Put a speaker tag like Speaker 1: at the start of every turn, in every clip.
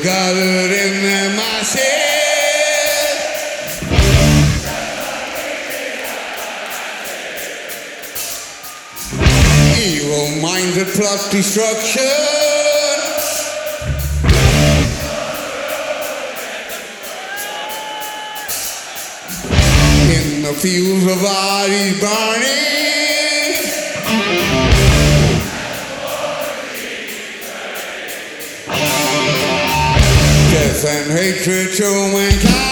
Speaker 1: gathered in their masses. Evil minds that plot destruction. In the fields of bodies burning. Death and hatred to mankind.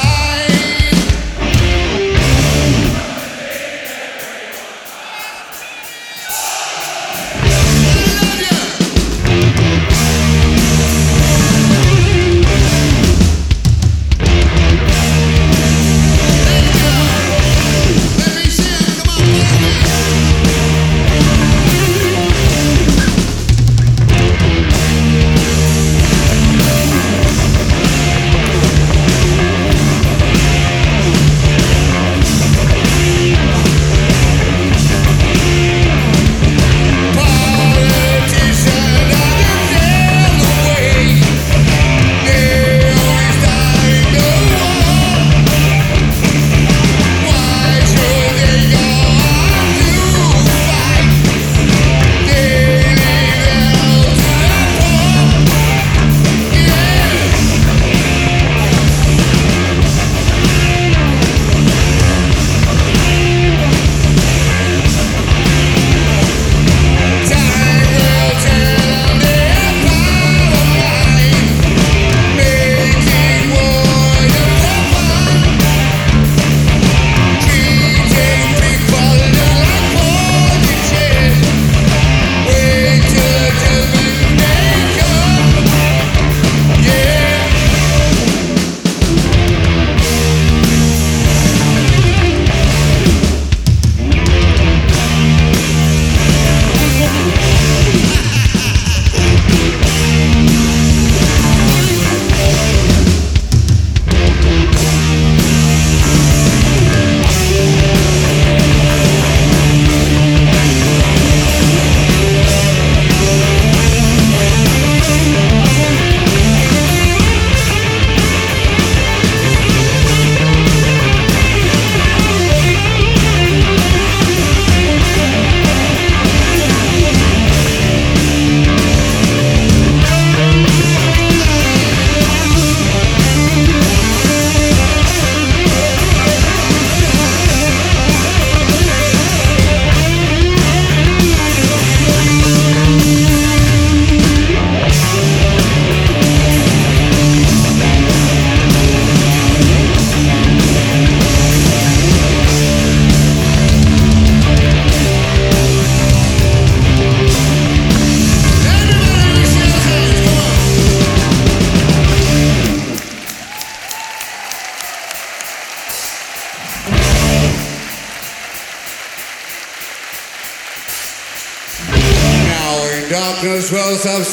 Speaker 1: Darkness will stop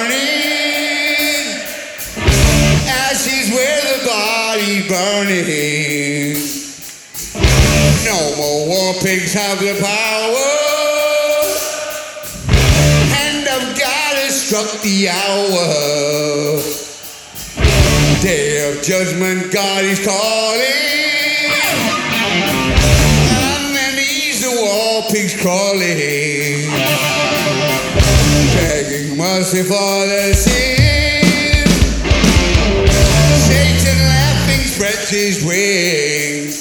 Speaker 1: turning. Ashes where the body burning. No more war pigs have the power. Hand of God has struck the hour. Day of judgment, God is calling. And then he's the war pigs crawling. Begging mercy for their sin. Satan laughing spreads his wings.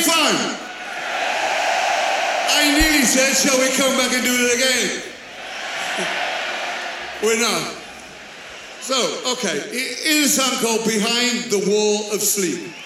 Speaker 1: having fun? I nearly said, shall we come back and do it again? We're not. So, okay, here's a song called Behind the Wall of Sleep.